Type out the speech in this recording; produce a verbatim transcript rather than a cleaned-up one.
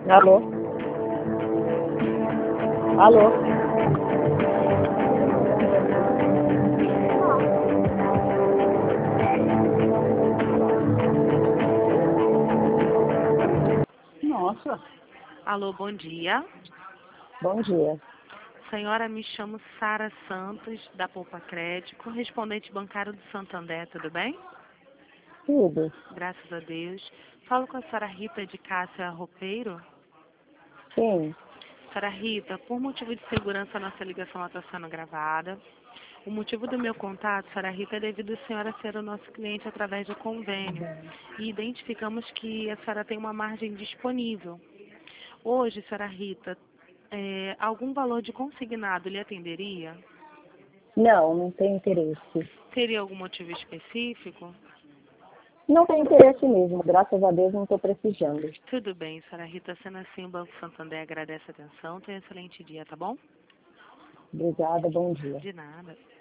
Alô? Alô? Nossa, Alô, bom dia. bom dia. Senhora, me chamo Sara Santos, da Poupa Crédito, correspondente bancário do Santander, tudo bem? Tudo? Graças a Deus. Falo com a senhora Rita de Cássia Roupeiro. Sim. Senhora Rita, por motivo de segurança, a nossa ligação está sendo gravada. O motivo do meu contato, senhora Rita, é devido a senhora ser o nosso cliente através do convênio. E identificamos que a senhora tem uma margem disponível. Hoje, senhora Rita, é, algum valor de consignado lhe atenderia? Não, não tem interesse. Teria algum motivo específico? Não tem interesse mesmo, graças a Deus não estou precisando. Tudo bem, senhora Rita, sendo assim, o Banco Santander agradece a atenção. Tenha um excelente dia, tá bom? Obrigada, bom dia. De nada.